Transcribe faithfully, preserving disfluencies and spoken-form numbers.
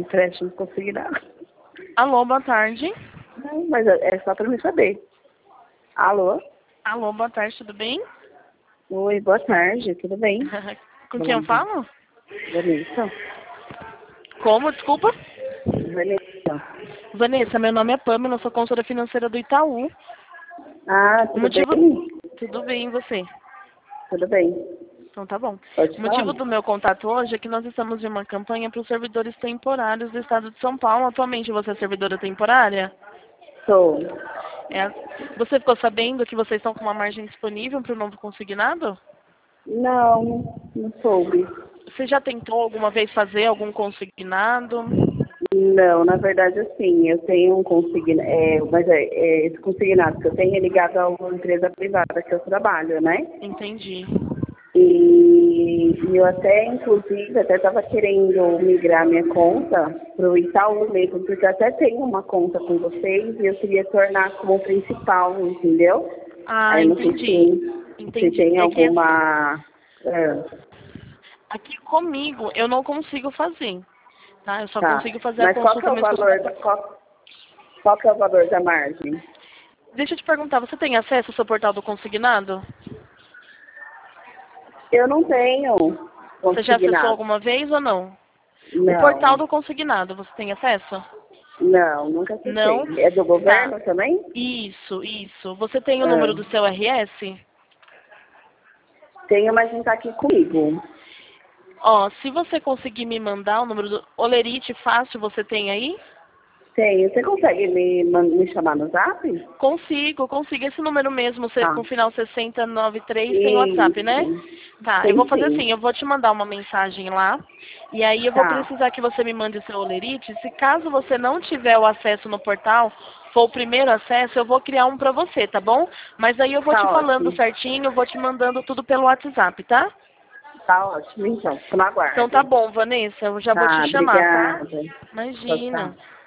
empréstimo consignado. Alô, boa tarde. Não, mas é é só para me saber. Alô? Alô, boa tarde, tudo bem? Oi, boa tarde, tudo bem? Com quem eu falo? Vanessa? Como, desculpa? Vanessa. Vanessa, meu nome é Pamela, eu sou consultora financeira do Itaú. Ah, O tudo motivo... bem? Tudo bem, e você? Tudo bem. Então tá bom. Pode O falar? motivo do meu contato hoje é que nós estamos em uma campanha para os servidores temporários do estado de São Paulo. Atualmente você é servidora temporária? Sou. É. Você ficou sabendo que vocês estão com uma margem disponível para o novo consignado? Não, não soube. Você já tentou alguma vez fazer algum consignado? Não, na verdade, assim, eu tenho um consignado, é, mas é, é, esse consignado que eu tenho é ligado a uma empresa privada que eu trabalho, né? Entendi. E, e eu até, inclusive, até estava querendo migrar minha conta para o Itaú mesmo, porque eu até tenho uma conta com vocês e eu queria tornar como principal, entendeu? Ah, Aí eu não sei entendi. se, se Entendi. tem É que alguma... É, aqui comigo eu não consigo fazer, tá? Eu só tá. consigo fazer a Mas qual que é consulta o mesmo. valor, da- qual, qual que é o valor da margem? Deixa eu te perguntar, você tem acesso ao seu portal do consignado? Eu não tenho Você já acessou consignado. alguma vez ou não? O portal Não, do consignado, você tem acesso? não, nunca Não? acessei. É do Tá. governo também? Isso, isso. Você tem o número do Ah, seu R S? tenho, mas não está aqui comigo. Ó, se você conseguir me mandar o número do Olerite fácil, você tem aí? Tenho. Você consegue me, man- me chamar no zap? Consigo, consigo. Esse número mesmo, você- Tá. com final sessenta e noventa e três, tem WhatsApp, né? Isso. Tá, eu vou Tem fazer sim. assim, eu vou te mandar uma mensagem lá, e aí eu vou Tá. precisar que você me mande seu Olerite. Se caso você não tiver o acesso no portal, for o primeiro acesso, eu vou criar um pra você, tá bom? Mas aí eu vou te Tá falando ótimo. certinho, eu vou te mandando tudo pelo WhatsApp, tá? Tá ótimo, então. Fico no Então tá aguardo. bom, Vanessa, eu já vou te Tá, chamar, tá? obrigada. Tchau, Imagina. tchau.